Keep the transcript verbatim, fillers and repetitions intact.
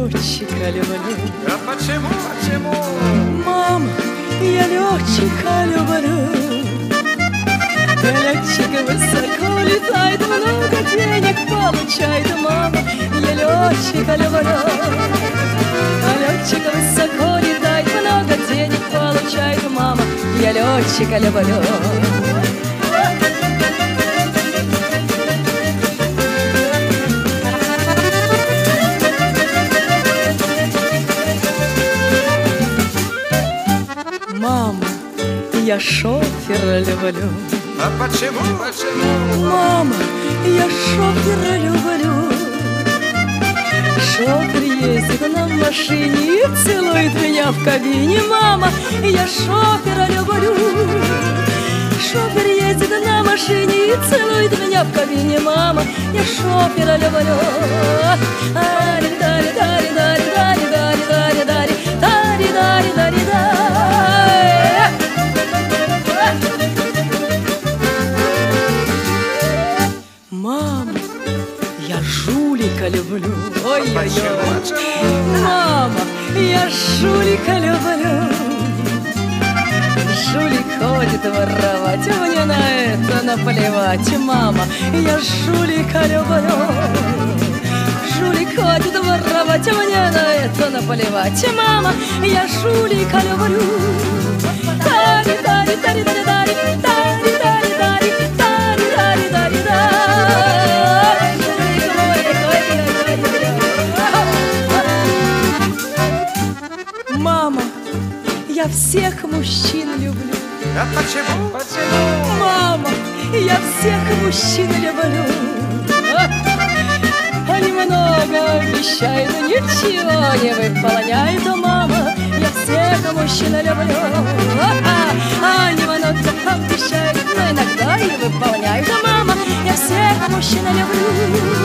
летчика люблю. А почему, почему? Мама, я летчика люблю. Летчик высоко летает, много денег получает. Мама, я летчика люблю. Летчик высоко летает, много денег получает. Мама, я летчика люблю. Мама, я шофера люблю. А почему, почему? Мама, я шофера люблю. Шофер ездит на машине и целует меня в кабине. Мама, я шофера люблю. Шофер ездит на машине и целует меня в кабине. Мама, я шофера люблю. Дари, дари, дари, дари, дари, дари, дари, дари, дари, дари, дари, дари. Мама, я жулика люблю. Ой-ой-ой. Мама, я жулика люблю. Жулик ходит воровать, мне на это наплевать. Мама, я жулика люблю. Жулик ходит воровать, мне на это наплевать. Мама, я жулика люблю. Дари, дари, дари, дари, дари, дари, дари, дари, дари, дари, дари, дари. Мама, я всех мужчин люблю. А почему, почему? Мама, я всех мужчин люблю. Они много обещают, но ничего не выполняют. Мама, я всех мужчин люблю. Они много обещают, но иногда и выполняют. Мама, я всех мужчин люблю.